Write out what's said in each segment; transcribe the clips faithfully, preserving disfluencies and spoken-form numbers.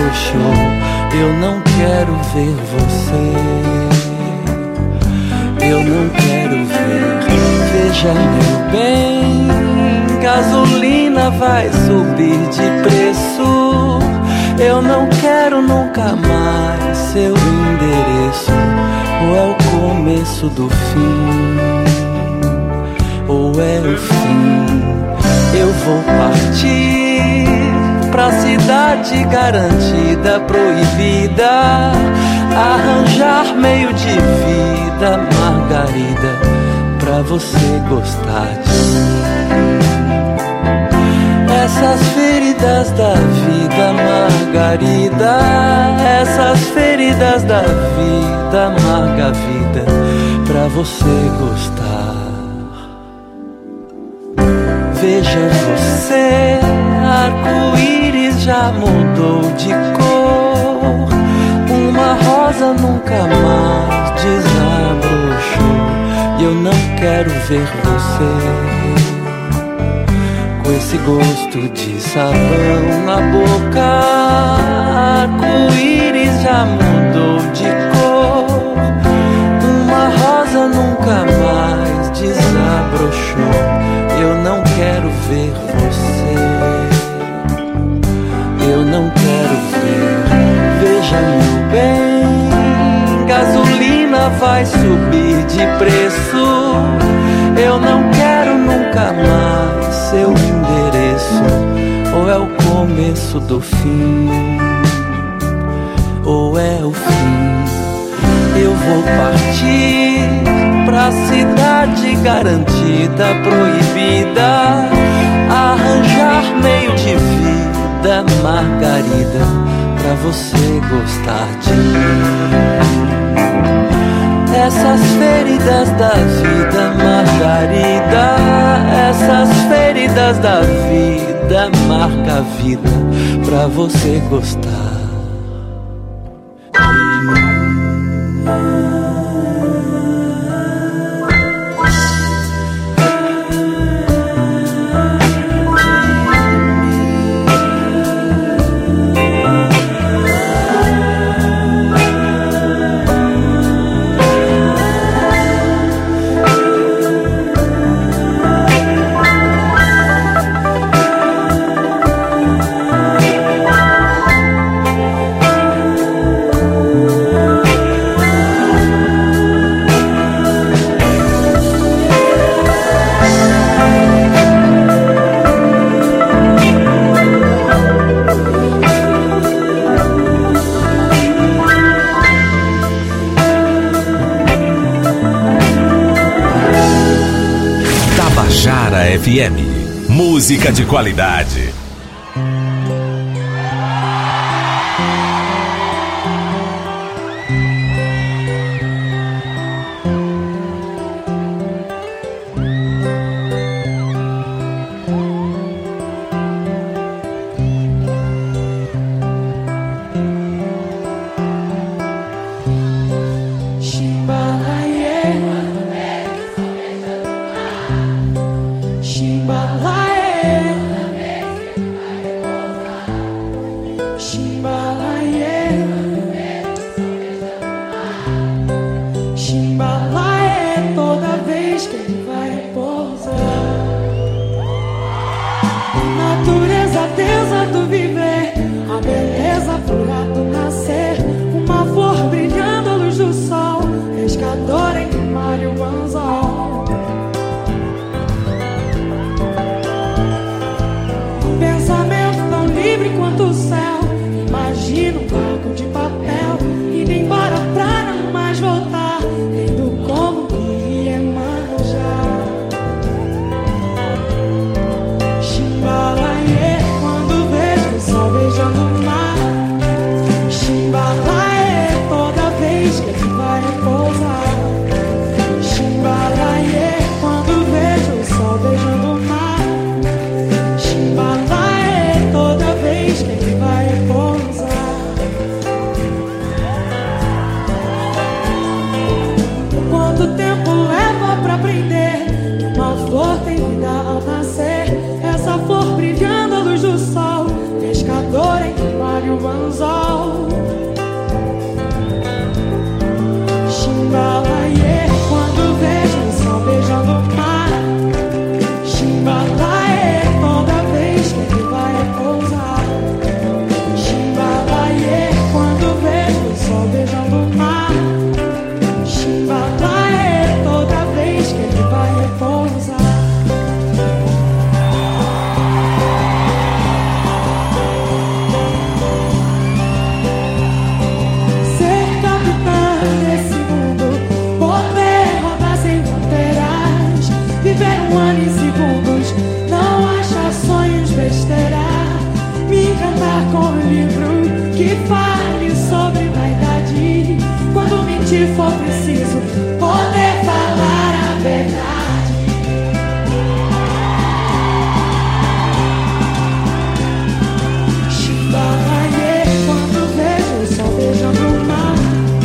desabrochou. Eu não quero ver você, eu não quero ver. Veja, meu bem, gasolina vai subir de preço. Eu não quero nunca mais seu endereço. Ou é o começo do fim, ou é o fim. Eu vou partir pra cidade garantida, proibida, arranjar meio de vida, Margarida, pra você gostar de mim. Essas feridas da vida, Margarida, essas feridas da vida, amarga vida, pra você gostar. Veja você, arco-íris já mudou de cor. Uma rosa nunca mais desabrochou. E eu não quero ver você com esse gosto de sabão na boca. Arco-íris já mudou de cor. Uma rosa nunca mais desabrochou. Eu não quero ver você, eu não quero ver. Veja, meu bem, gasolina vai subir de preço. Eu não quero nunca mais seu endereço. Ou é o começo do fim, ou é o fim. Eu vou partir pra cidade garantida, proibida, arranjar meio de vida, Margarida, pra você gostar de mim. Essas feridas da vida, Margarida, essas feridas da vida, marca a vida, pra você gostar de mim. F M, música de qualidade. Essa flor brilhando à luz do sol, pescador em mar e o anzol. semana em segundos. Não achar sonhos besteira. Me encantar com um livro que fale sobre vaidade. Quando mentir for preciso, poder falar a verdade. Chimbalaie, quando vejo o sol beijando o mar.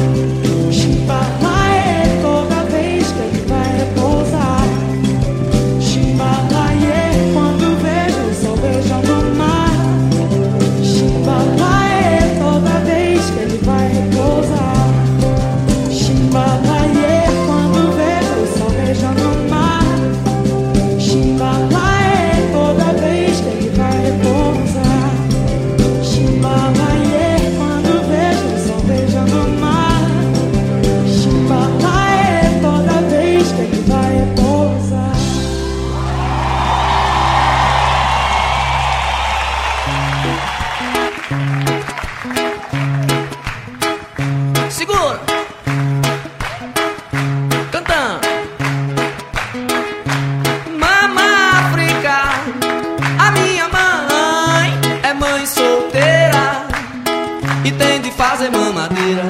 Chimbalaie, toda vez que ele vai repousar. Chimbalaie, quando vejo o sol beijando o mar. Chimbalaie, toda vez que ele vai repousar. Chimbalaie, quando vejo o sol beijando o mar. Chimbalaie, toda vez que ele vai repousar. Chimbalaie, quando vejo o sol beijando o mar. Chimbalaie, toda vez que ele vai repousar. Segura! Cantando! Mama África, a minha mãe é mãe solteira e tem de fazer mamadeira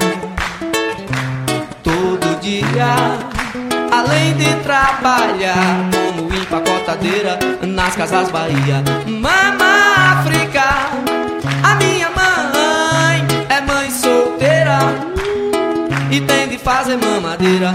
todo dia, além de trabalhar como empacotadeira nas casas Bahia. Mama África, a minha mãe é mãe solteira e tem de fazer mamadeira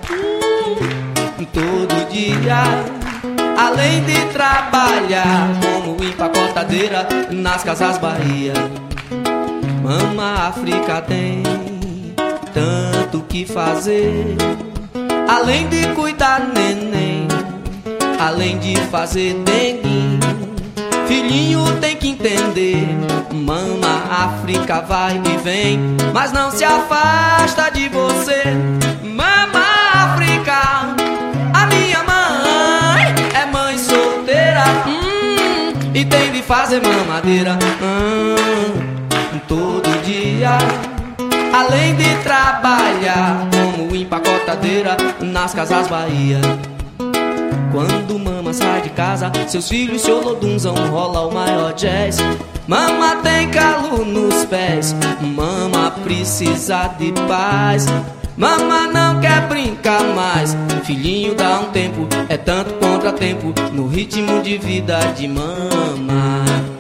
todo dia, além de trabalhar como empacotadeira nas casas Bahia. Mama África tem tanto que fazer, além de cuidar neném, além de fazer dengue. Filhinho tem que entender, Mama África vai e vem, mas não se afasta de você. Mama África, a minha mãe é mãe solteira, hum, e tem de fazer mamadeira hum, todo dia, além de trabalhar como empacotadeira nas casas Bahia. Quando mama sai de casa, seus filhos se olodunzam, rola o maior jazz. Mama tem calo nos pés, mama precisa de paz. Mama não quer brincar mais, filhinho dá um tempo, é tanto contratempo no ritmo de vida de mama.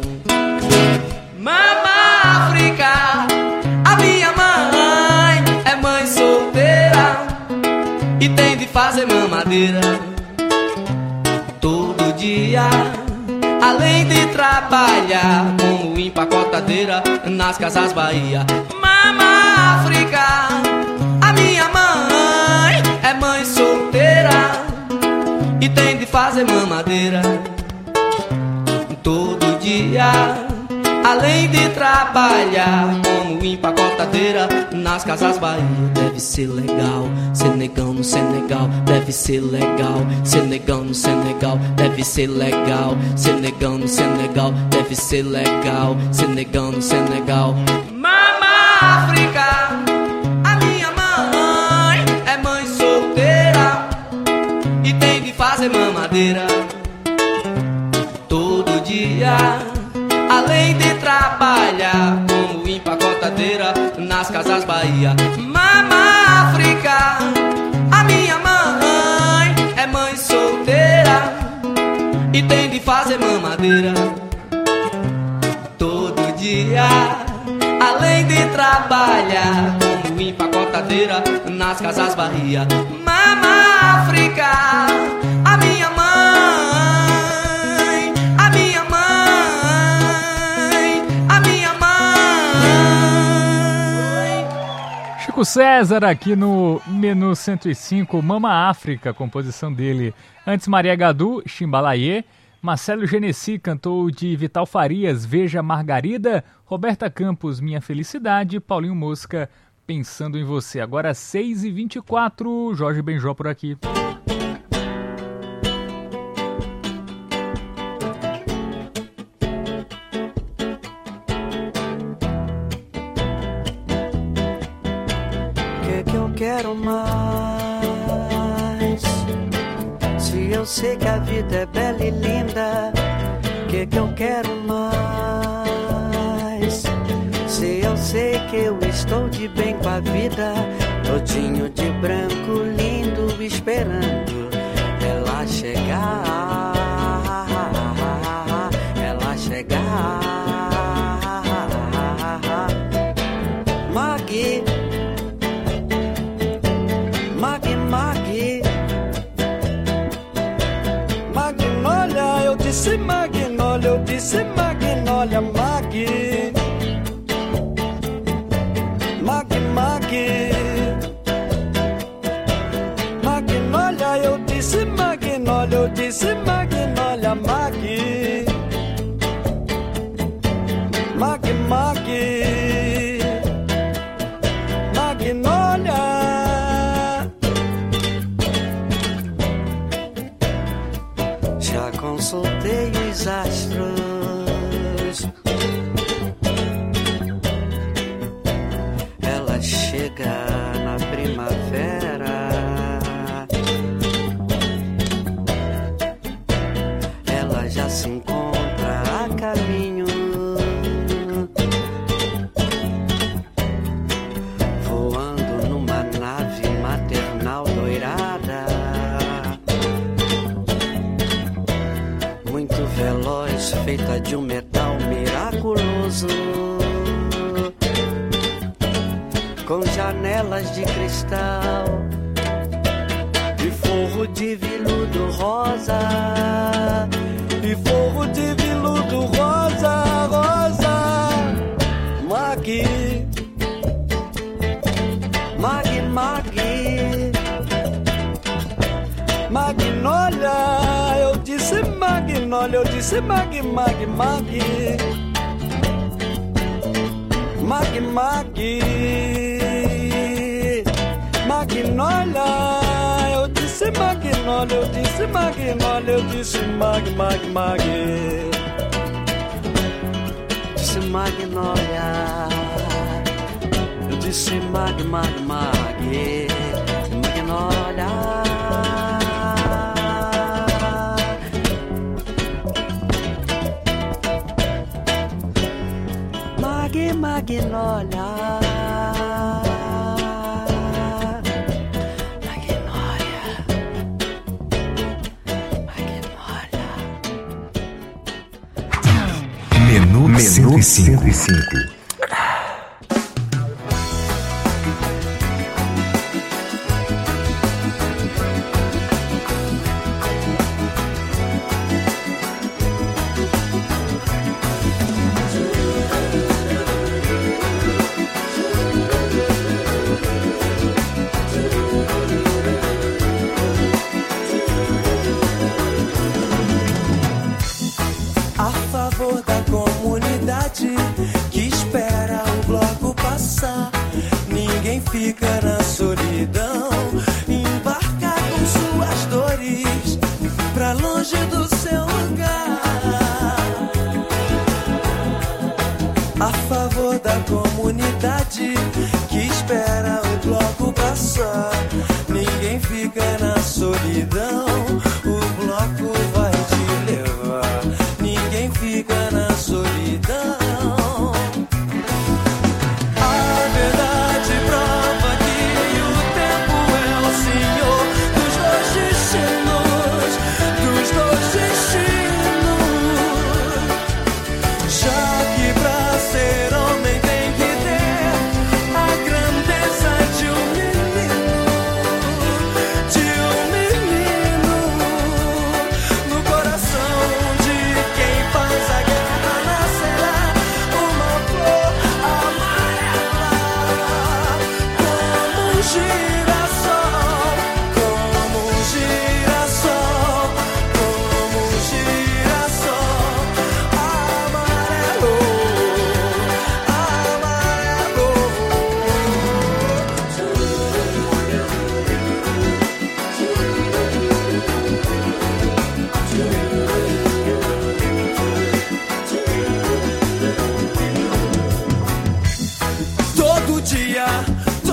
Mama África, a minha mãe é mãe solteira e tem de fazer mamadeira todo dia, além de trabalhar como empacotadeira nas casas Bahia. Mama África, a minha mãe é mãe solteira e tem de fazer mamadeira todo dia, além de trabalhar como empacotadeira nas casas Bahia. Deve ser legal ser negão no Senegal, deve ser legal ser negão no Senegal, deve ser legal ser negão no Senegal, deve ser legal ser negão no Senegal. Mama África, a minha mãe é mãe solteira e tem de fazer mamadeira todo dia, além de trabalhar como empacotadeira nas casas Bahia. Mama África, a minha mãe é mãe solteira e tem de fazer mamadeira todo dia, além de trabalhar como empacotadeira nas casas Bahia. Mama África, a minha mãe, a minha mãe, a minha mãe. Chico César aqui no Menu cento e cinco, Mama África, composição dele. Antes Maria Gadu, Chimbalaie. Marcelo Genesi cantou de Vital Farias, Veja Margarida. Roberta Campos, Minha Felicidade. Paulinho Mosca, Pensando em Você. Agora seis e vinte e quatro, Jorge Benjó por aqui. Que que eu quero mais? Se eu eu sei que a vida é bela e linda, que que eu quero mais? Se eu sei que eu estou de bem com a vida, todinho de branco, lindo, esperando ela chegar, ela chegar. Maggie, Maggie, Maggie, Magnólia, eu disse Magnólia, eu disse Magnólia, Maggie, Maggie, Maggie, Magnólia, eu disse Magnólia, eu disse Magnólia, Maggie, Maggie, Maggie, Magnólia. Já consultei os astros, ela chega na primavera, ela já se encontra a caminho, voando numa nave maternal doirada, muito veloz, feita de um metal miraculoso, com janelas de cristal e forro de veludo rosa, e forro de veludo rosa, rosa. Maggie, Maggie, Maggie, Magnólia, eu disse Magnólia, eu disse Maggie, Maggie, Maggie, Maggie, Maggie, Magnólia, eu disse Magnólia, eu disse Magnólia, eu disse Maggie, Maggie, Maggie, disse Magnólia, eu disse Maggie, Maggie, Maggie, Magnólia. Maggie, Magnólia, Magnólia, Magnólia. Menu, Menu cento e cinco. Fica na solidão, embarca com suas dores pra longe do seu lugar. A favor da comunidade que espera o bloco passar. Ninguém fica na solidão, o bloco vai te levar. Ninguém fica na solidão.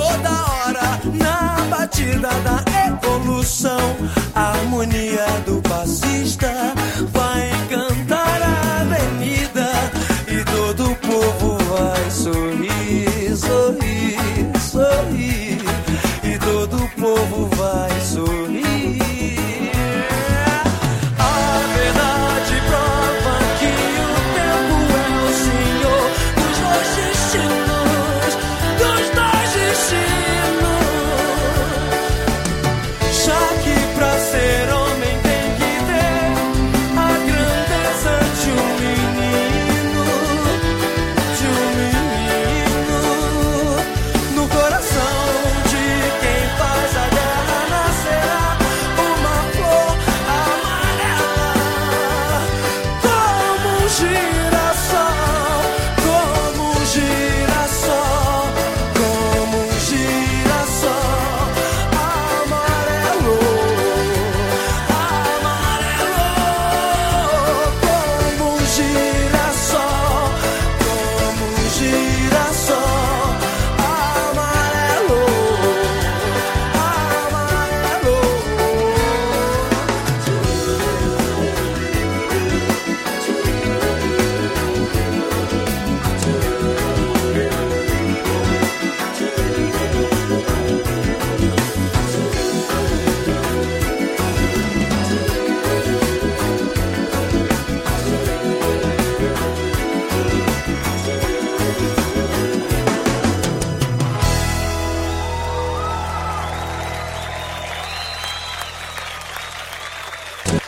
Da evolução, a harmonia do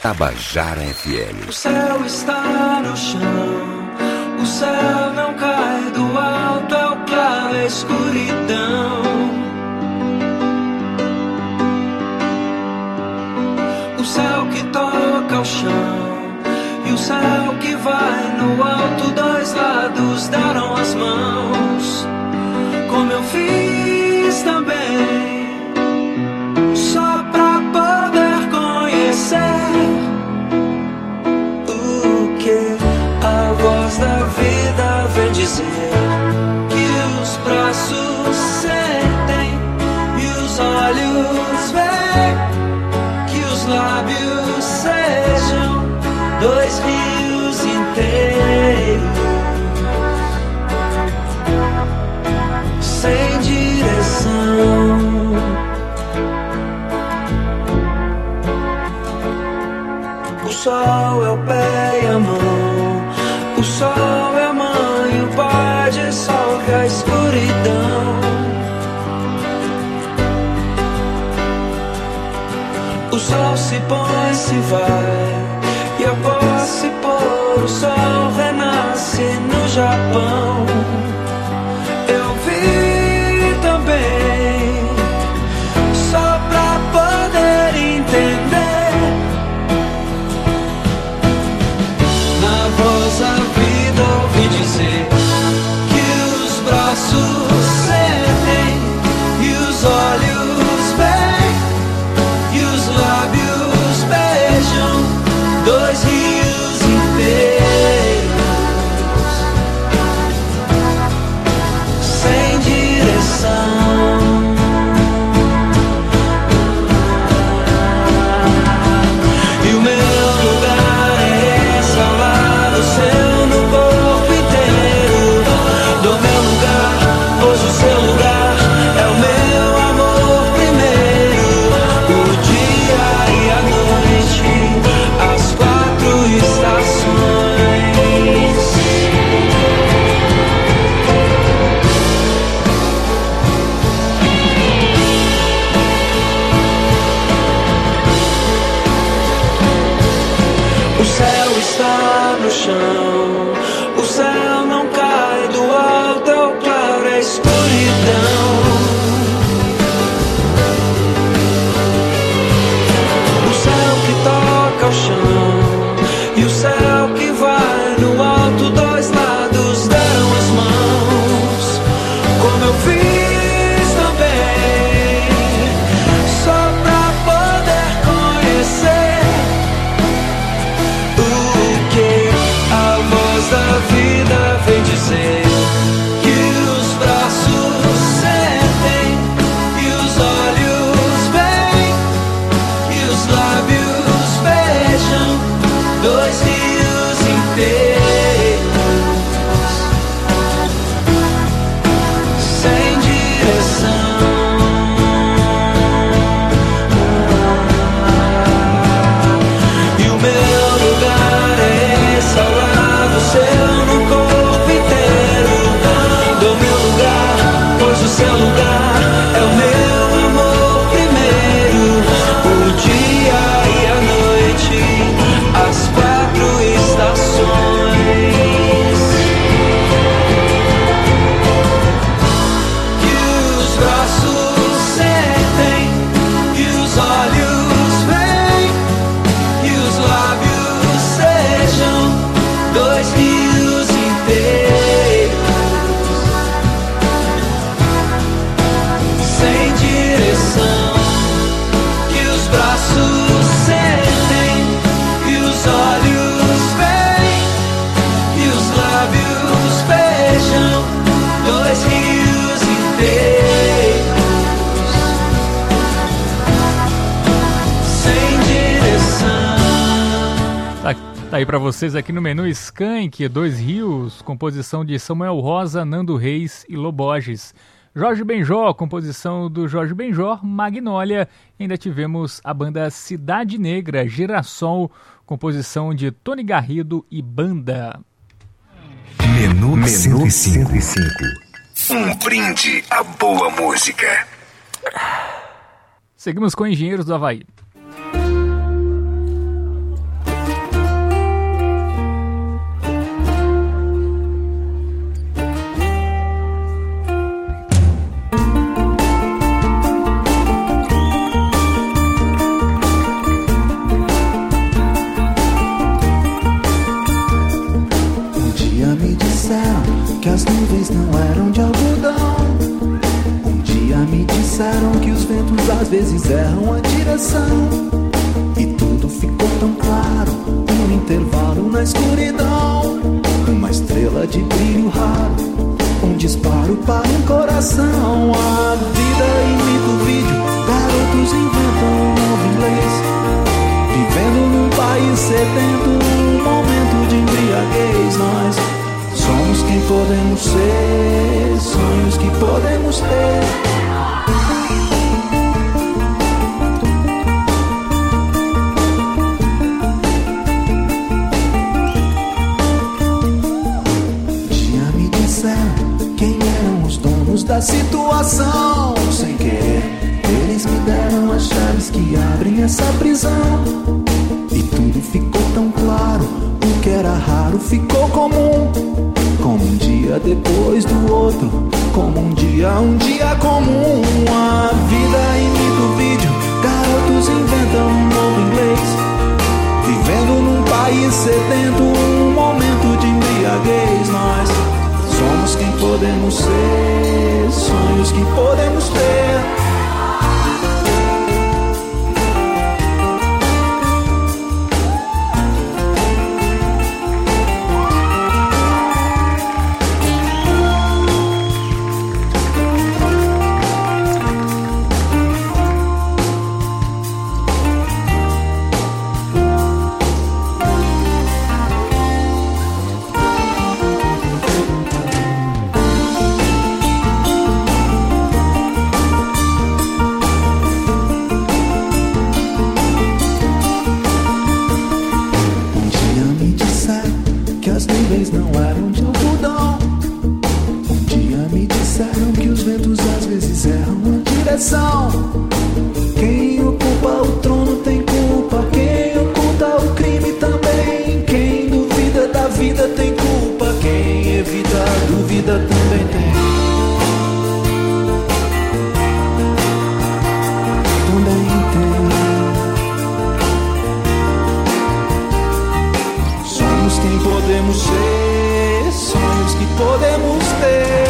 Tabajara F M. O céu está no chão, o céu não cai do alto, é o claro, é a escuridão. O céu que toca o chão e o céu que vai no alto, dois lados deram as mãos, como eu fiz também, só pra poder conhecer o que a voz da vida vem dizer, que os braços sentem e os olhos veem, que os lábios sejam dois rios inteiros, sem direção. O sol é o pé e a mão, o sol é a mãe, o pai dissolve a escuridão. O sol se põe, se vai, e após se pôr, o sol renasce no Japão. Eu vi também, só pra poder entender, na voz da vida ouvi dizer que os braços sentem e os olhos veem e os lábios beijam dois rios inteiros, sem direção. E o meu lugar é esse, ao lado seu, no corpo inteiro. Do meu lugar, pois o seu lugar é o meu amor primeiro. O dia e a noite, as quatro estações. O céu está no chão, o céu não cai do alto, é o claro, é a escuridão. O céu que toca o chão e o céu que vai no alto, dois lados deram as mãos, como eu fiz também, só pra poder conhecer o que a voz da vida vem dizer, que os braços sentem e os olhos veem e os lábios beijam dois rios inteiros, sem direção. E o meu lugar é esse, ao lado seu, no corpo inteiro. Do meu lugar, pois o seu lugar é o meu amor primeiro. O dia e a noite, as quatro estações. Que os braços sentem e os olhos veem e os lábios sejam dois rios inteiros, sem direção. Que os braços sentem e os olhos veem e os lábios beijam dois rios inteiros, sem direção. Tá, tá aí pra vocês aqui no menu Skank, Dois Rios, composição de Samuel Rosa, Nando Reis e Loborges. Jorge Benjó, composição do Jorge Benjó, Magnólia. Ainda tivemos a banda Cidade Negra, Girassol, composição de Tony Garrido e banda. Menu, Menu cento e cinco. Um brinde à boa música. Seguimos com Engenheiros do Havaí. que as nuvens não eram de algodão. Um dia me disseram que os ventos às vezes erram a direção. E tudo ficou tão claro, um intervalo na escuridão. Uma estrela de brilho raro, um disparo para um coração. A vida imita o vídeo, garotos inventam um novo inglês. Vivendo num país sedento, um momento de embriaguez. Nós somos quem podemos ser, sonhos que podemos ter. Da situação, sem querer, eles me deram as chaves que abrem essa prisão. E tudo ficou tão claro, o que era raro ficou comum. Como um dia depois do outro, como um dia, um dia comum. A vida imita o vídeo, garotos inventam um novo inglês. Vivendo num país sedento, um momento de embriaguez. Nós somos quem podemos ser, sonhos que podemos ter. Quem ocupa o trono tem culpa, quem oculta o crime também. Quem duvida da vida tem culpa, quem evita a dúvida também tem. Também tem. Somos quem podemos ser, sonhos que podemos ter.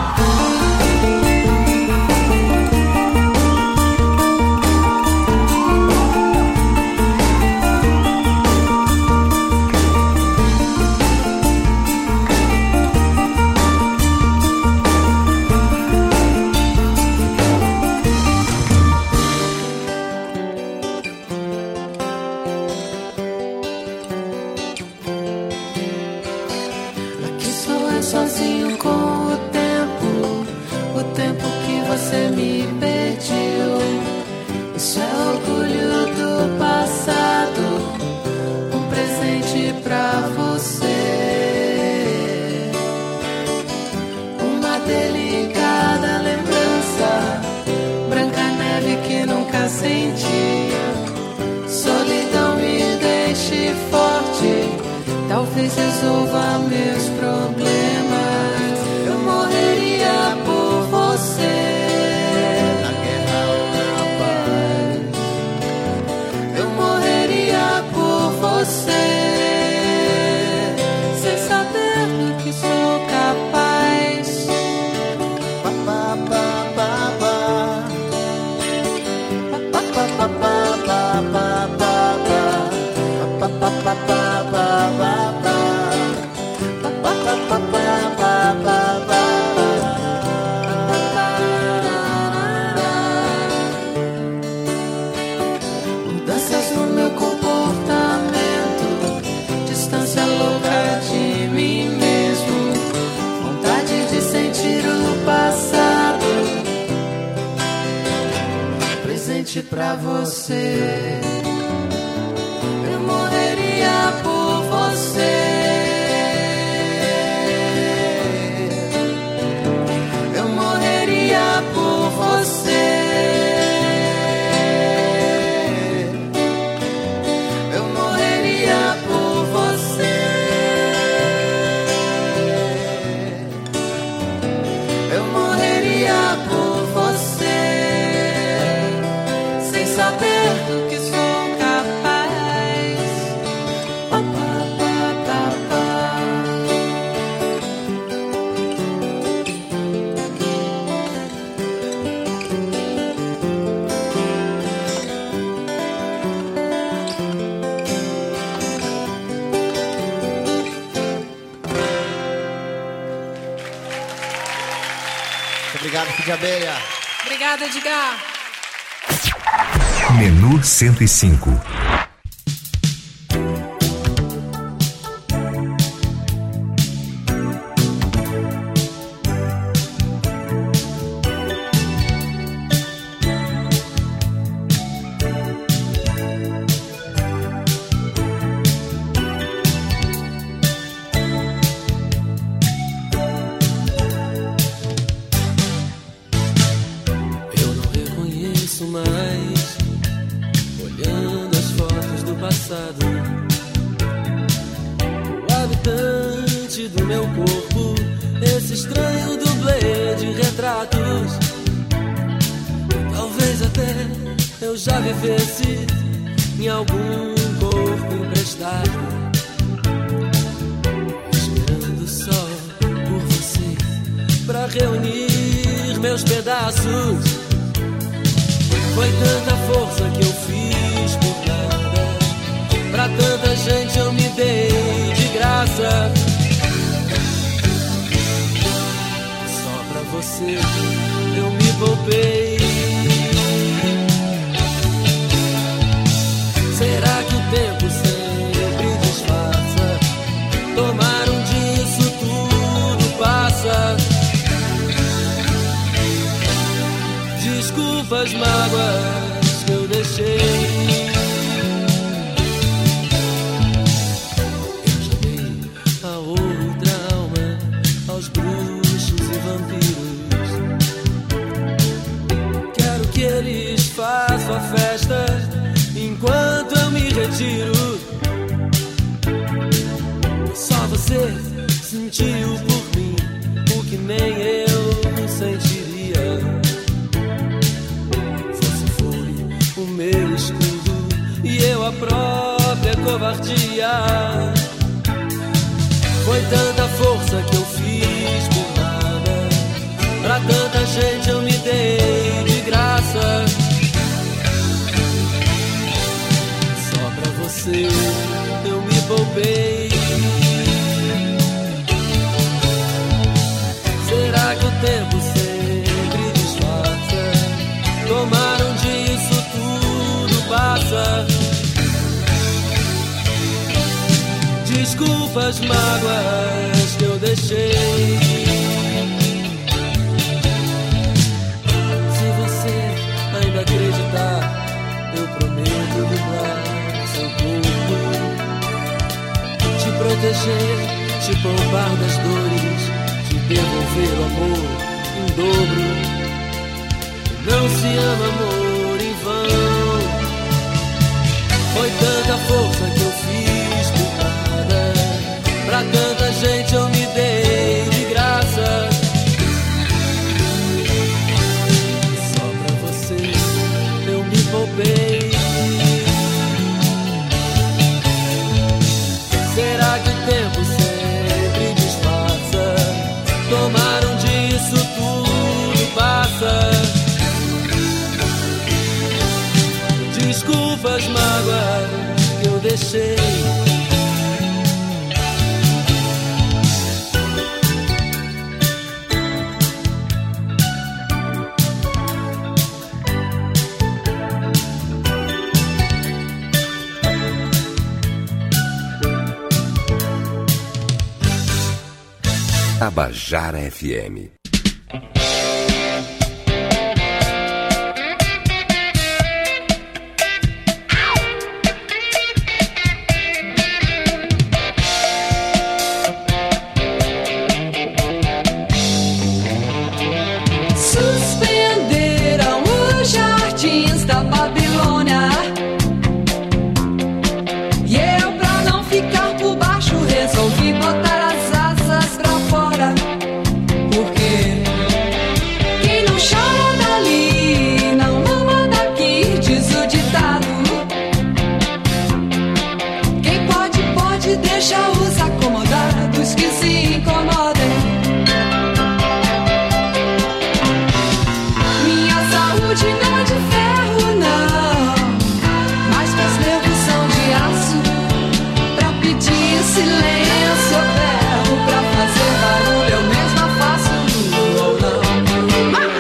Sozinho com o tempo, o tempo que você me pediu. Isso é orgulho do passado, um presente pra você. Uma delicada lembrança, branca neve que nunca senti. Solidão me deixe forte, talvez resolva meus problemas. Eu morreria por você, na guerra ou na paz. Eu morreria por você, sem saber do que sou capaz. Pa, pa, pa, pa, pa. Pa, pa, pa, pa, pa, pa, pa, pa, pa, pa, pa, pa. Mudanças no meu comportamento, distância louca de mim mesmo, vontade de sentir o passado, presente pra você. Eu morreria por você. Obrigado, Kid Abelha. Obrigada, Edgar. Menu cento e cinco. Desculpa as mágoas que eu deixei. Se você ainda acreditar, eu prometo livrar seu corpo, te proteger, te poupar das dores, te devolver o amor em dobro. Não se ama amor em vão. Foi tanta força que eu fiz por nada. Pra tanta gente eu me dei de graça. Só pra você eu me poupei. Será que o tempo sempre disfarça? Tomaram disso tudo passa. Desculpa as mágoas que eu deixei. Tabajara F M. Suspenderam os jardins da Babilônia, e eu, pra não ficar por baixo, resolvi botar as asas pra fora. Porque quem não chora dali não ama daqui, diz o ditado. Quem pode, pode, deixa os acomodados que se incomodem. Minha saúde não é de ferro, não, mas meus nervos são de aço. Pra pedir silêncio eu berro, pra fazer barulho eu mesma faço ou não. Mas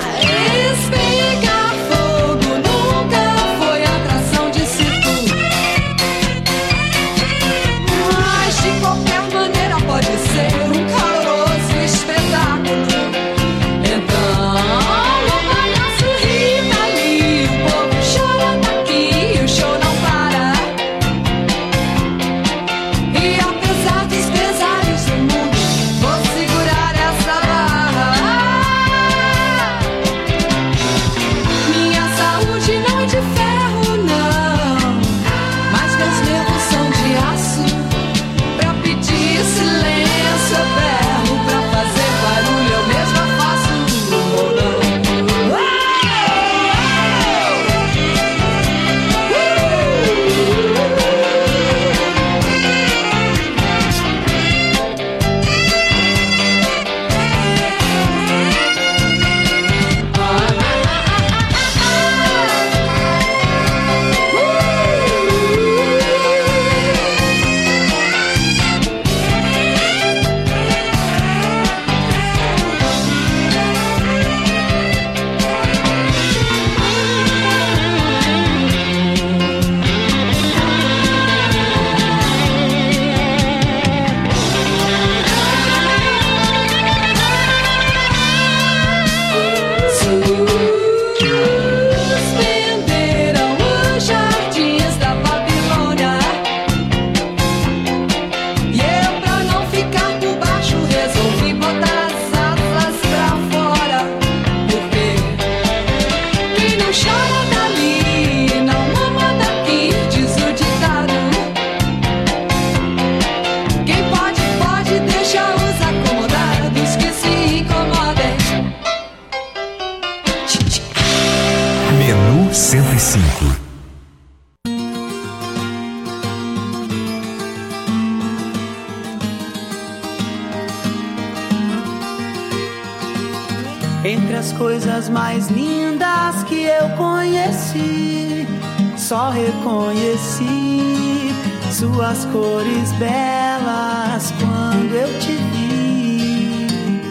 Entre as coisas mais lindas que eu conheci, só reconheci suas cores belas quando eu te vi.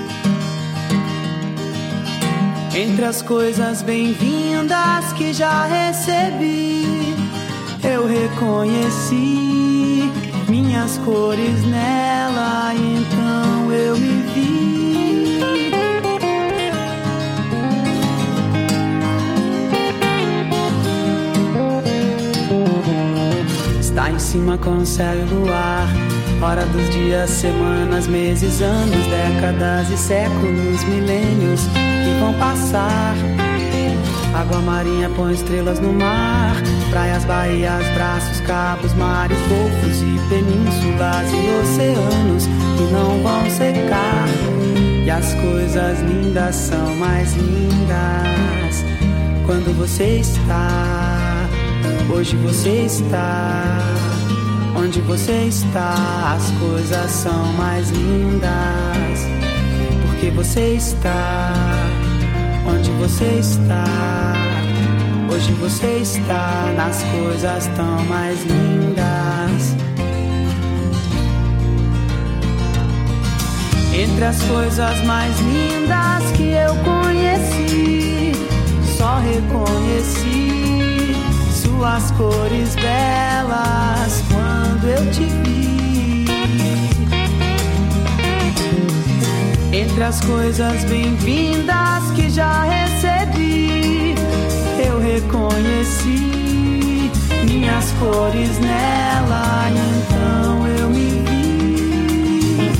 Entre as coisas bem-vindas que já recebi, eu reconheci minhas cores nela, então eu me vi. Está em cima com o céu e luar, hora dos dias, semanas, meses, anos, décadas e séculos, milênios que vão passar. Água marinha põe estrelas no mar, praias, baías, braços, cabos, mares, golfos e penínsulas e oceanos que não vão secar. E as coisas lindas são mais lindas quando você está. Hoje você está, onde você está, as coisas são mais lindas, porque você está, onde você está, hoje você está, nas coisas tão mais lindas. Entre as coisas mais lindas que eu conheci, só reconheci suas cores belas quando eu te vi. Entre as coisas bem-vindas que já recebi, eu reconheci minhas cores nela, então eu me vi.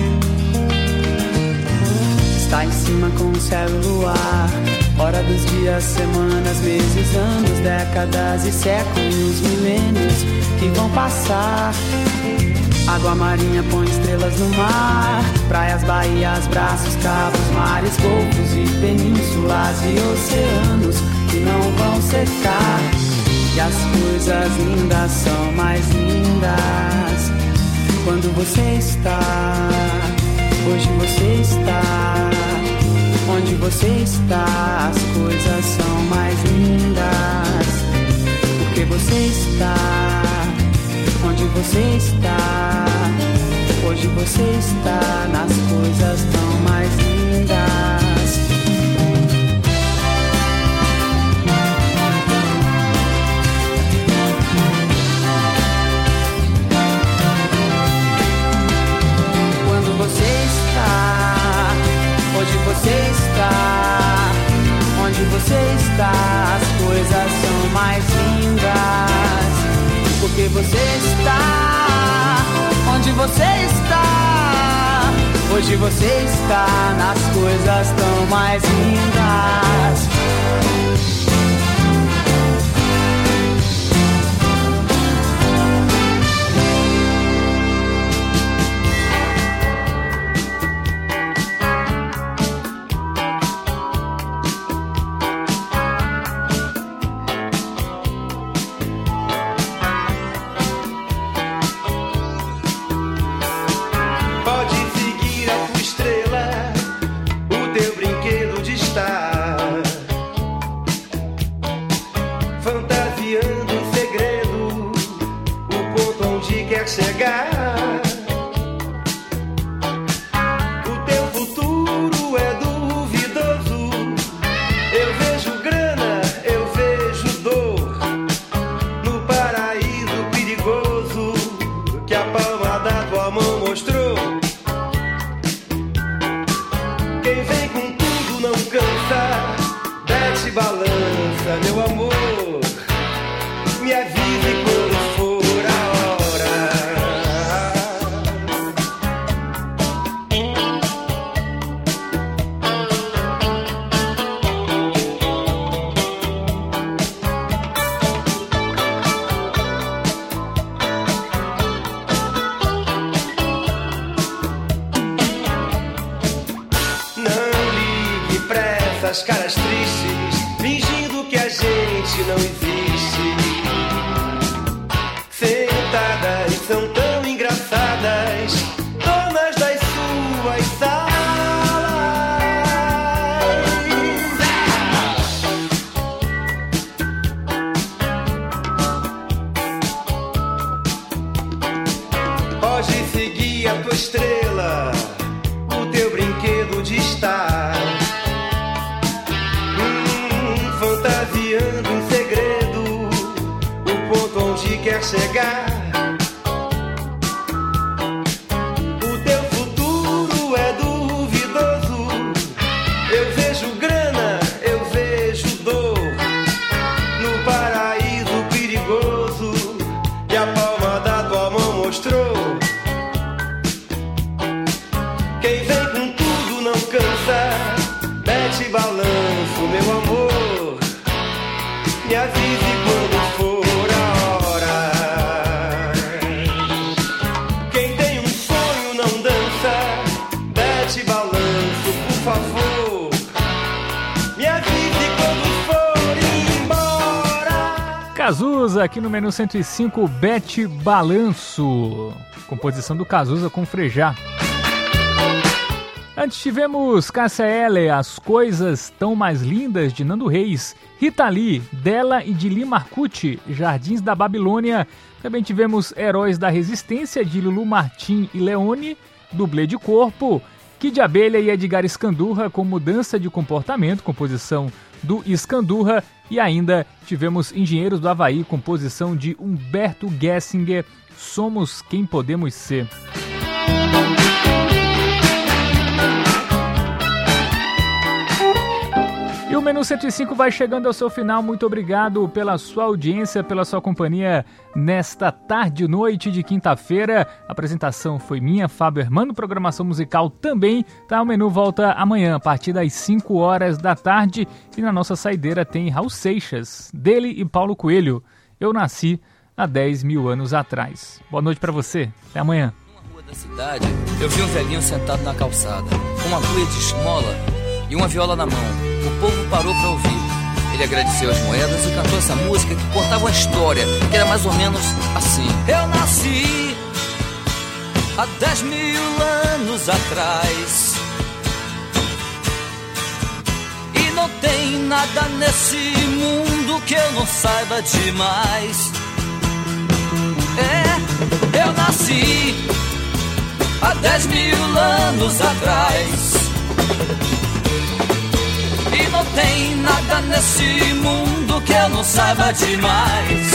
Está em cima com o céu e luar, hora dos dias, semanas, meses, anos, décadas e séculos, milênios que vão passar. Água marinha põe estrelas no mar, praias, baías, braços, cabos, mares, golfos e penínsulas e oceanos que não vão secar. E as coisas lindas são mais lindas quando você está, hoje você está, onde você está, as coisas são mais lindas, porque você está, onde você está, hoje você está, nas coisas tão mais lindas. Quando você está, hoje você está, onde você está, as coisas são mais lindas, porque você está, onde você está, hoje você está, nas coisas tão mais lindas. Caras tristes, fingindo que a gente não existe. Sentadas, são tão engraçadas, donas das suas salas. tua estrela, o teu brinquedo de estar. Hum, fantasiando em segredo o ponto onde quer chegar. O teu futuro é duvidoso. Eu vejo grana, eu vejo dor no paraíso perigoso que a palma da tua mão mostrou. Quem vem com tudo não cansa, mete balanço, meu amor. Me avise quando for a hora. Quem tem um sonho não dança, mete balanço, por favor. Me avise quando for embora. Cazuza aqui no Menu cento e cinco, Bete Balanço. Composição do Cazuza com Frejá. Antes tivemos Cássia Eller, As Coisas Tão Mais Lindas, de Nando Reis, Rita Lee, dela e de Lee Marcucci, Jardins da Babilônia. Também tivemos Heróis da Resistência, de Lulu Martim e Leone, Dublê de Corpo, Kid Abelha e Edgar Escandurra com Mudança de Comportamento, composição do Escandurra. E ainda tivemos Engenheiros do Havaí, composição de Humberto Gessinger, Somos Quem Podemos Ser. E o Menu cento e cinco vai chegando ao seu final. Muito obrigado pela sua audiência, pela sua companhia nesta tarde e noite de quinta-feira. A apresentação foi minha, Fábio Hermano, programação musical também. Tá? O Menu volta amanhã a partir das cinco horas da tarde. E na nossa saideira tem Raul Seixas, dele e Paulo Coelho. Eu nasci há dez mil anos atrás. Boa noite pra você, até amanhã. Numa rua da cidade, eu vi um velhinho sentado na calçada, com uma cuia de esmola e uma viola na mão. O povo parou para ouvir. Ele agradeceu as moedas e cantou essa música que contava uma história que era mais ou menos assim. Eu nasci há dez mil anos atrás e não tem nada nesse mundo que eu não saiba demais. É, eu nasci há dez mil anos atrás e não tem nada nesse mundo que eu não saiba demais.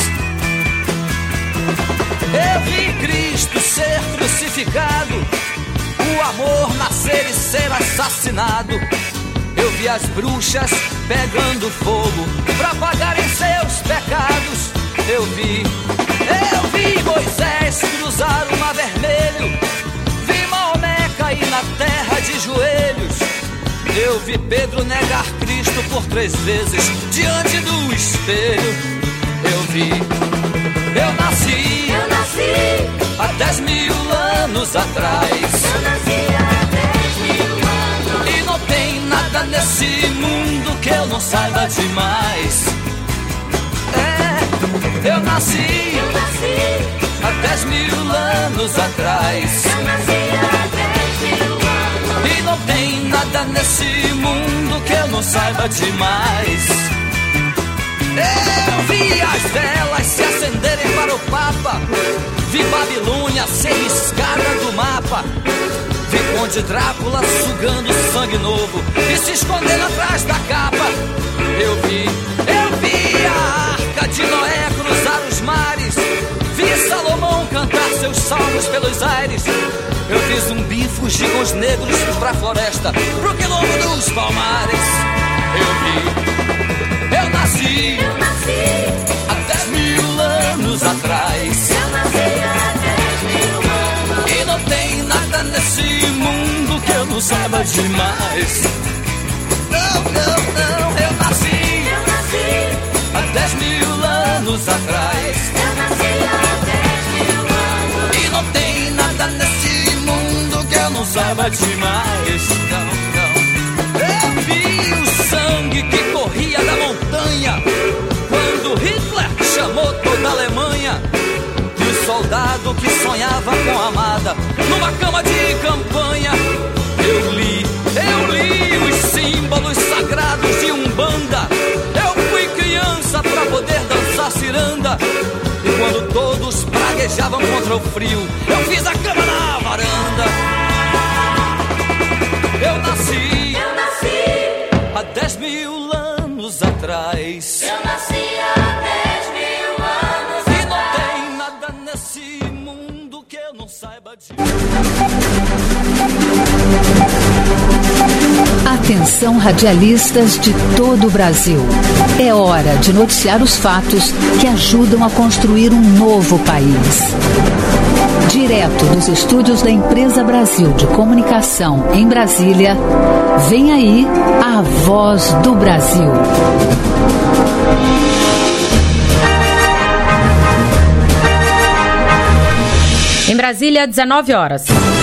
Eu vi Cristo ser crucificado, o amor nascer e ser assassinado. Eu vi as bruxas pegando fogo pra pagarem seus pecados. Eu vi, eu vi Moisés cruzar o mar vermelho, vi Maomé cair na terra de joelhos. Eu vi Pedro negar Cristo por três vezes diante do espelho. Eu vi, eu nasci, eu nasci há dez mil anos atrás. Eu nasci há dez mil anos. E não tem nada nesse mundo que eu não saiba demais. É, eu nasci, eu nasci há dez mil anos atrás. Eu nasci há dez mil anos. E não tem nada nesse mundo que eu não saiba demais. Eu vi as velas se acenderem para o Papa, vi Babilônia ser riscada do mapa, vi Conde Drácula sugando sangue novo e se escondendo atrás da capa. Eu vi, eu vi a Arca de Noé cruzar os mares, vi Salomão cantar seus salmos pelos aires. Eu vi Zumbi fugir com os negros pra floresta, pro quilombo dos palmares. Eu vi, eu nasci, eu nasci há dez mil anos atrás. Eu nasci há dez mil anos. E não tem nada nesse mundo que eu não saiba demais. Não, não, não, eu nasci, eu nasci há dez mil anos atrás. Eu nasci há dez mil anos. E não tem nada nesse mundo que eu não saiba demais. Não, não. Eu vi o sangue que corria da montanha quando Hitler chamou toda a Alemanha. E o soldado que sonhava com a amada numa cama de campanha. Eu li, eu li os símbolos sagrados de Umbanda. Eu fui criança pra poder dançar ciranda. E quando todos praguejavam contra o frio, eu fiz a cama na varanda. atrás. Eu nasci há dez mil anos e não tem nada nesse mundo que eu não saiba de. Atenção, radialistas de todo o Brasil. É hora de noticiar os fatos que ajudam a construir um novo país. Direto dos estúdios da Empresa Brasil de Comunicação em Brasília, vem aí a Voz do Brasil. Em Brasília, dezenove horas.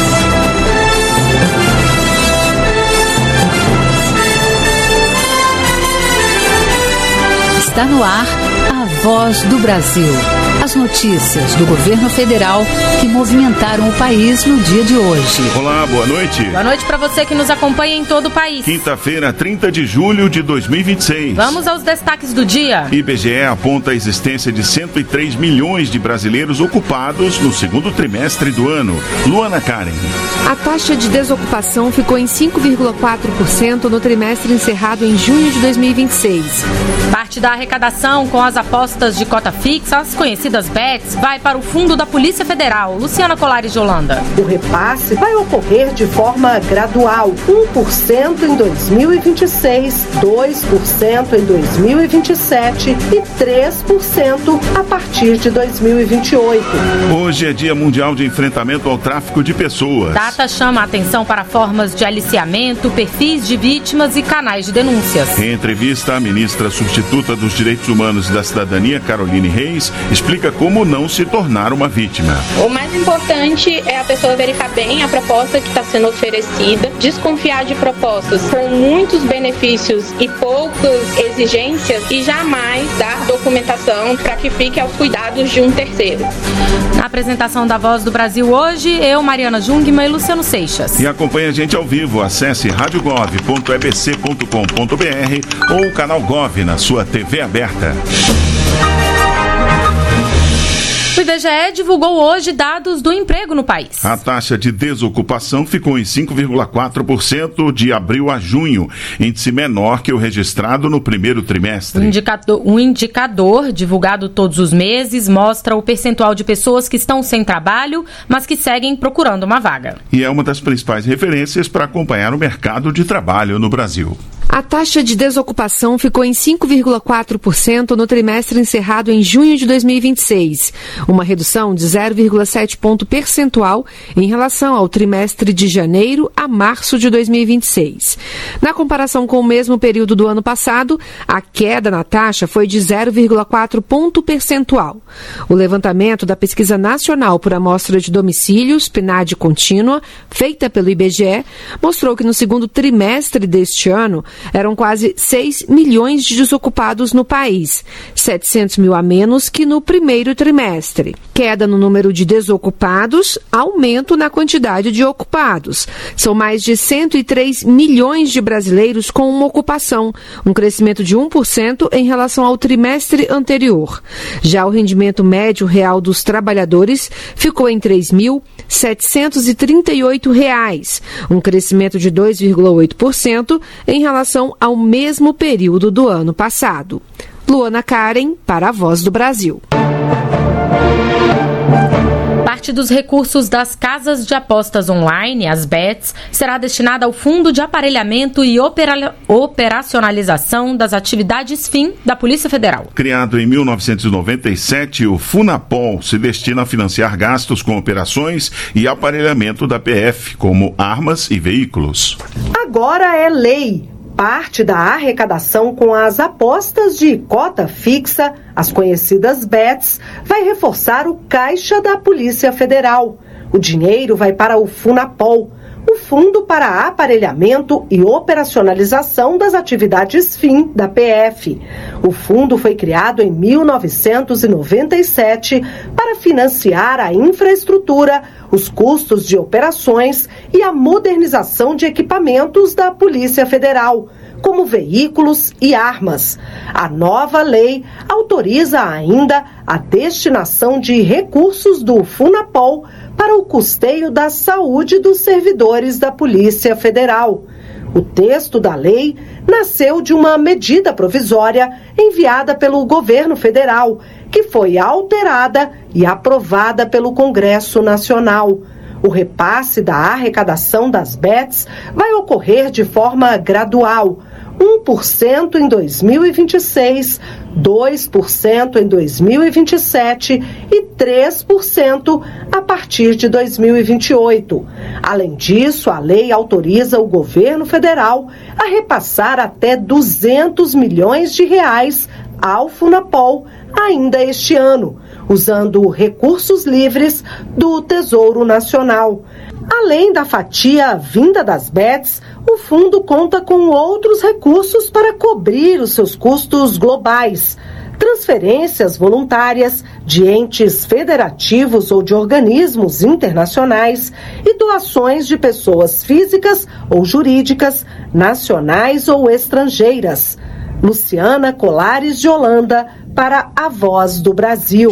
Está no ar a Voz do Brasil. As notícias do governo federal que movimentaram o país no dia de hoje. Olá, boa noite. Boa noite para você que nos acompanha em todo o país. Quinta-feira, trinta de julho de dois mil e vinte e seis. Vamos aos destaques do dia. I B G E aponta a existência de cento e três milhões de brasileiros ocupados no segundo trimestre do ano. Luana Karen. A taxa de desocupação ficou em cinco vírgula quatro por cento no trimestre encerrado em junho de dois mil e vinte e seis. Parte da arrecadação com as apostas de cota fixa, as conhecidas bets, vai para o fundo da Polícia Federal. Luciana Colares de Holanda. O repasse vai ocorrer de forma gradual, um por cento em dois mil e vinte e seis, dois por cento em dois mil e vinte e sete e três por cento a partir de dois mil e vinte e oito. Hoje é Dia Mundial de Enfrentamento ao Tráfico de Pessoas. Data chama a atenção para formas de aliciamento, perfis de vítimas e canais de denúncias. Em entrevista, a ministra substituta dos Direitos Humanos e da Cidadania, Caroline Reis, explica como não se tornar uma vítima. O mais importante é a pessoa verificar bem a proposta que está sendo oferecida, desconfiar de propostas com muitos benefícios e poucas exigências e jamais dar documentação para que fique aos cuidados de um terceiro. Na apresentação da Voz do Brasil hoje, eu, Mariana Jungmann e Luciano Seixas. E acompanhe a gente ao vivo, acesse radiogov ponto e b c ponto com ponto b r ou o canal Gov na sua T V aberta. O I B G E divulgou hoje dados do emprego no país. A taxa de desocupação ficou em cinco vírgula quatro por cento de abril a junho, índice menor que o registrado no primeiro trimestre. O indicador, um indicador divulgado todos os meses mostra o percentual de pessoas que estão sem trabalho, mas que seguem procurando uma vaga. E é uma das principais referências para acompanhar o mercado de trabalho no Brasil. A taxa de desocupação ficou em cinco vírgula quatro por cento no trimestre encerrado em junho de dois mil e vinte e seis, uma redução de zero vírgula sete ponto percentual em relação ao trimestre de janeiro a março de dois mil e vinte e seis. Na comparação com o mesmo período do ano passado, a queda na taxa foi de zero vírgula quatro ponto percentual. O levantamento da Pesquisa Nacional por Amostra de Domicílios, P N A D contínua, feita pelo I B G E, mostrou que no segundo trimestre deste ano, eram quase seis milhões de desocupados no país, setecentos mil a menos que no primeiro trimestre. Queda no número de desocupados, aumento na quantidade de ocupados. São mais de cento e três milhões de brasileiros com uma ocupação, um crescimento de um por cento em relação ao trimestre anterior. Já o rendimento médio real dos trabalhadores ficou em três mil setecentos e trinta e oito reais, um crescimento de dois vírgula oito por cento em relação ao mesmo período do ano passado. Luana Karen, para a Voz do Brasil. Parte dos recursos das casas de apostas online, as bets, será destinada ao Fundo de Aparelhamento e opera- Operacionalização das Atividades Fim da Polícia Federal. Criado em mil novecentos e noventa e sete, o FUNAPOL se destina a financiar gastos com operações e aparelhamento da P F, como armas e veículos. Agora é lei. Parte da arrecadação com as apostas de cota fixa, as conhecidas bets, vai reforçar o caixa da Polícia Federal. O dinheiro vai para o FUNAPOL, o Fundo para Aparelhamento e Operacionalização das Atividades Fim da P F. O fundo foi criado em mil novecentos e noventa e sete para financiar a infraestrutura, os custos de operações e a modernização de equipamentos da Polícia Federal, como veículos e armas. A nova lei autoriza ainda a destinação de recursos do FUNAPOL para o custeio da saúde dos servidores da Polícia Federal. O texto da lei nasceu de uma medida provisória enviada pelo governo federal, que foi alterada e aprovada pelo Congresso Nacional. O repasse da arrecadação das B E Ts vai ocorrer de forma gradual, um por cento em dois mil e vinte e seis, dois por cento em dois mil e vinte e sete e três por cento a partir de dois mil e vinte e oito. Além disso, a lei autoriza o governo federal a repassar até duzentos milhões de reais ao Funapol ainda este ano, usando recursos livres do Tesouro Nacional. Além da fatia vinda das B E Ts, o fundo conta com outros recursos para cobrir os seus custos globais. Transferências voluntárias de entes federativos ou de organismos internacionais e doações de pessoas físicas ou jurídicas, nacionais ou estrangeiras. Luciana Colares de Holanda, para a Voz do Brasil.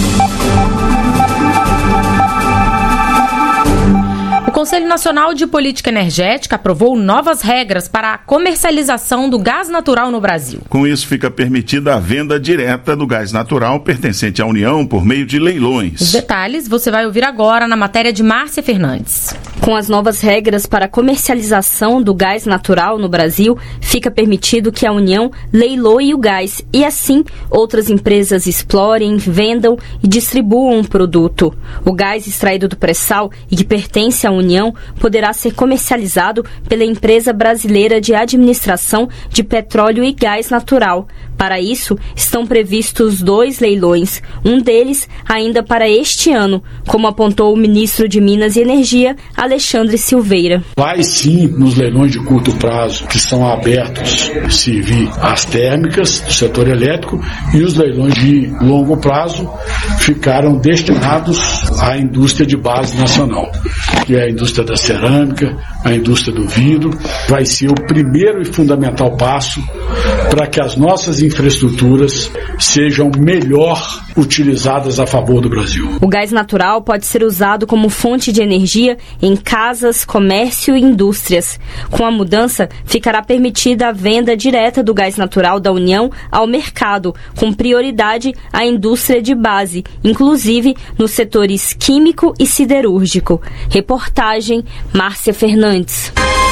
O Conselho Nacional de Política Energética aprovou novas regras para a comercialização do gás natural no Brasil. Com isso, fica permitida a venda direta do gás natural pertencente à União por meio de leilões. Os detalhes você vai ouvir agora na matéria de Márcia Fernandes. Com as novas regras para a comercialização do gás natural no Brasil, fica permitido que a União leiloe o gás e, assim, outras empresas explorem, vendam e distribuam o produto. O gás extraído do pré-sal e que pertence à União poderá ser comercializado pela Empresa Brasileira de Administração de Petróleo e Gás Natural. Para isso, estão previstos dois leilões, um deles ainda para este ano, como apontou o ministro de Minas e Energia, Alexandre Silveira. Vai sim nos leilões de curto prazo, que são abertos, se vir as térmicas do setor elétrico, e os leilões de longo prazo ficaram destinados à indústria de base nacional, que é a indústria da cerâmica, a indústria do vidro. Vai ser o primeiro e fundamental passo para que as nossas infraestruturas sejam melhor utilizadas a favor do Brasil. O gás natural pode ser usado como fonte de energia em casas, comércio e indústrias. Com a mudança, ficará permitida a venda direta do gás natural da União ao mercado, com prioridade à indústria de base, inclusive nos setores químico e siderúrgico. Reportagem Márcia Fernandes.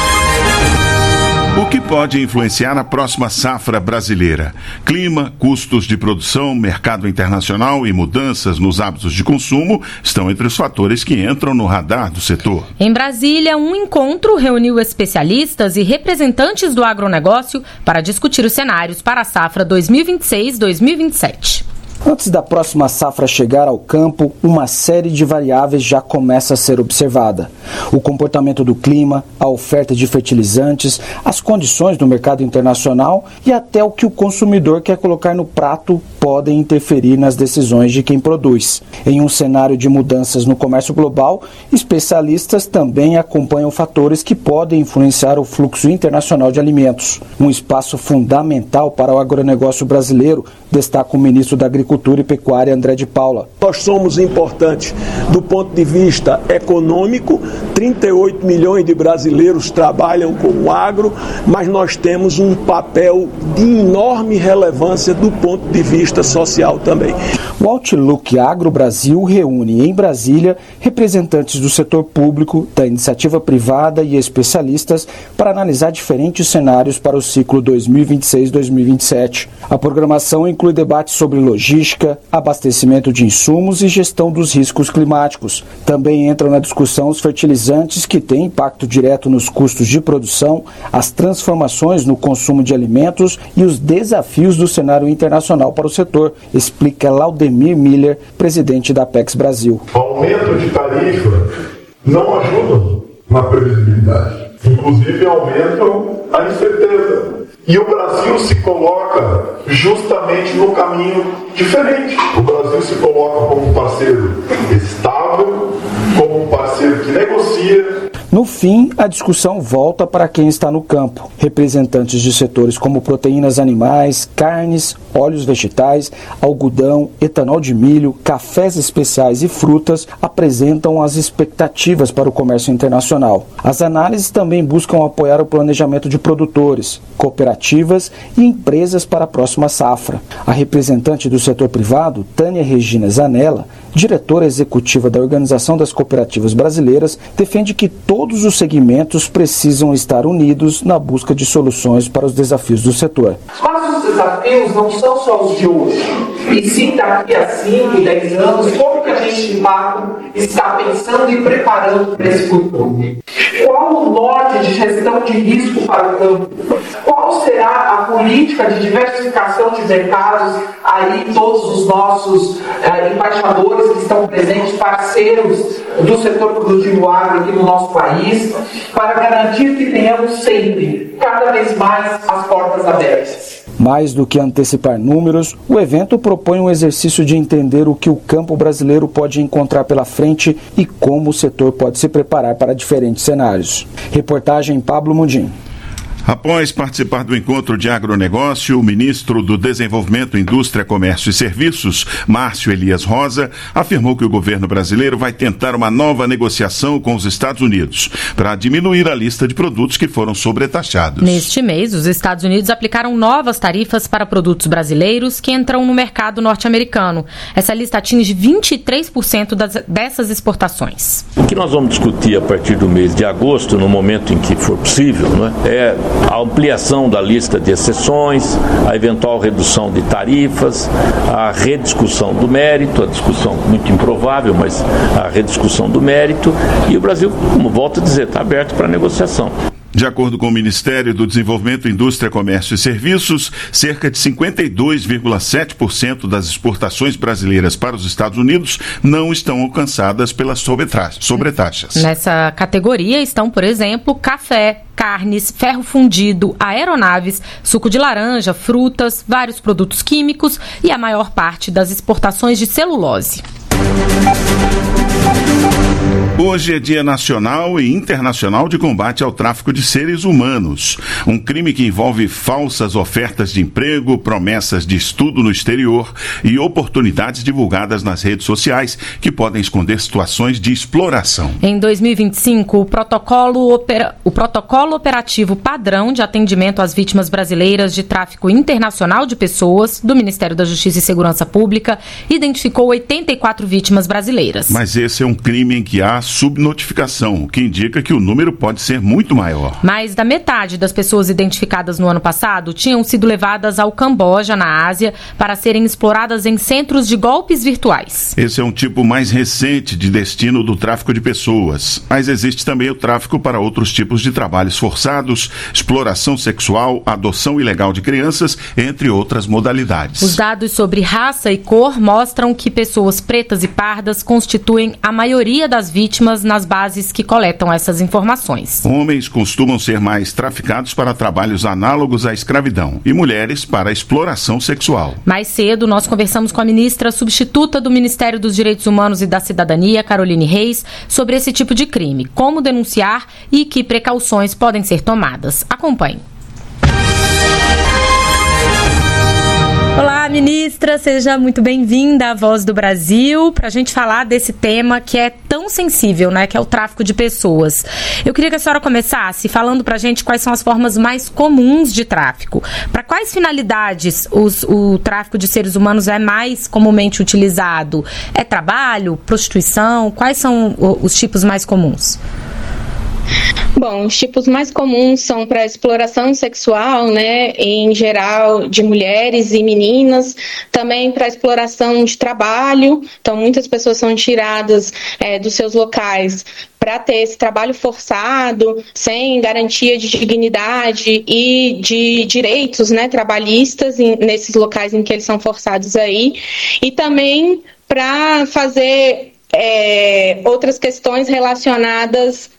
O que pode influenciar a próxima safra brasileira? Clima, custos de produção, mercado internacional e mudanças nos hábitos de consumo estão entre os fatores que entram no radar do setor. Em Brasília, um encontro reuniu especialistas e representantes do agronegócio para discutir os cenários para a safra dois mil e vinte e seis dois mil e vinte e sete. Antes da próxima safra chegar ao campo, uma série de variáveis já começa a ser observada. O comportamento do clima, a oferta de fertilizantes, as condições do mercado internacional e até o que o consumidor quer colocar no prato podem interferir nas decisões de quem produz. Em um cenário de mudanças no comércio global, especialistas também acompanham fatores que podem influenciar o fluxo internacional de alimentos. Um espaço fundamental para o agronegócio brasileiro, destaca o ministro da Agricultura e Pecuária, André de Paula. Nós somos importantes do ponto de vista econômico, trinta e oito milhões de brasileiros trabalham com o agro, mas nós temos um papel de enorme relevância do ponto de vista social também. O Outlook Agro Brasil reúne em Brasília representantes do setor público, da iniciativa privada e especialistas para analisar diferentes cenários para o ciclo dois mil e vinte e seis dois mil e vinte e sete. A programação inclui debates sobre logística, abastecimento de insumos e gestão dos riscos climáticos. Também entram na discussão os fertilizantes que têm impacto direto nos custos de produção, as transformações no consumo de alimentos e os desafios do cenário internacional para o setor, explica Laudemir Miller, presidente da Apex Brasil. O aumento de tarifa não ajuda na previsibilidade. Inclusive aumentam a incerteza. E o Brasil se coloca justamente no caminho diferente. O Brasil se coloca como um parceiro estável, como um parceiro que negocia. No fim, a discussão volta para quem está no campo. Representantes de setores como proteínas animais, carnes, óleos vegetais, algodão, etanol de milho, cafés especiais e frutas apresentam as expectativas para o comércio internacional. As análises também buscam apoiar o planejamento de produtores, cooperativas e empresas para a próxima safra. A representante do setor privado, Tânia Regina Zanella, diretora executiva da Organização das Cooperativas Brasileiras, defende que todos os segmentos precisam estar unidos na busca de soluções para os desafios do setor. Mas os desafios não são só os de hoje, e sim daqui a cinco, dez anos, como que a gente está pensando e preparando para esse futuro? Qual o norte de gestão de risco para o campo? Qual será a política de diversificação de mercados? Aí todos os nossos eh, embaixadores que estão presentes, parceiros do setor produtivo agro aqui no nosso país, para garantir que tenhamos sempre, cada vez mais, as portas abertas. Mais do que antecipar números, o evento propõe um exercício de entender o que o campo brasileiro pode encontrar pela frente e como o setor pode se preparar para diferentes cenários. Reportagem Pablo Mundim. Após participar do encontro de agronegócio, o ministro do Desenvolvimento, Indústria, Comércio e Serviços, Márcio Elias Rosa, afirmou que o governo brasileiro vai tentar uma nova negociação com os Estados Unidos para diminuir a lista de produtos que foram sobretaxados. Neste mês, os Estados Unidos aplicaram novas tarifas para produtos brasileiros que entram no mercado norte-americano. Essa lista atinge vinte e três por cento das, dessas exportações. O que nós vamos discutir a partir do mês de agosto, no momento em que for possível, não é, é a ampliação da lista de exceções, a eventual redução de tarifas, a rediscussão do mérito, a discussão muito improvável, mas a rediscussão do mérito, e o Brasil, como volto a dizer, está aberto para negociação. De acordo com o Ministério do Desenvolvimento, Indústria, Comércio e Serviços, cerca de cinquenta e dois vírgula sete por cento das exportações brasileiras para os Estados Unidos não estão alcançadas pelas sobretaxas. Nessa categoria estão, por exemplo, café, carnes, ferro fundido, aeronaves, suco de laranja, frutas, vários produtos químicos e a maior parte das exportações de celulose. Hoje é Dia Nacional e Internacional de Combate ao Tráfico de Seres Humanos, um crime que envolve falsas ofertas de emprego, promessas de estudo no exterior e oportunidades divulgadas nas redes sociais que podem esconder situações de exploração. Em dois mil e vinte e cinco, o protocolo, opera... o protocolo operativo padrão de atendimento às vítimas brasileiras de tráfico internacional de pessoas do Ministério da Justiça e Segurança Pública identificou oitenta e quatro vítimas brasileiras. Mas esse é um crime em que há subnotificação, o que indica que o número pode ser muito maior. Mais da metade das pessoas identificadas no ano passado tinham sido levadas ao Camboja, na Ásia, para serem exploradas em centros de golpes virtuais. Esse é um tipo mais recente de destino do tráfico de pessoas, mas existe também o tráfico para outros tipos de trabalhos forçados, exploração sexual, adoção ilegal de crianças, entre outras modalidades. Os dados sobre raça e cor mostram que pessoas pretas e pardas constituem a maioria das vítimas nas bases que coletam essas informações. Homens costumam ser mais traficados para trabalhos análogos à escravidão e mulheres para a exploração sexual. Mais cedo, nós conversamos com a ministra substituta do Ministério dos Direitos Humanos e da Cidadania, Caroline Reis, sobre esse tipo de crime, como denunciar e que precauções podem ser tomadas. Acompanhe. Olá, ministra, seja muito bem-vinda à Voz do Brasil para a gente falar desse tema que é tão sensível, né, que é o tráfico de pessoas. Eu queria que a senhora começasse falando para a gente quais são as formas mais comuns de tráfico. Para quais finalidades os, o tráfico de seres humanos é mais comumente utilizado? É trabalho, prostituição? Quais são os tipos mais comuns? Bom, os tipos mais comuns são para exploração sexual, né, em geral de mulheres e meninas, também para exploração de trabalho, então muitas pessoas são tiradas é, dos seus locais para ter esse trabalho forçado, sem garantia de dignidade e de direitos, né, trabalhistas em, nesses locais em que eles são forçados aí, e também para fazer é, outras questões relacionadas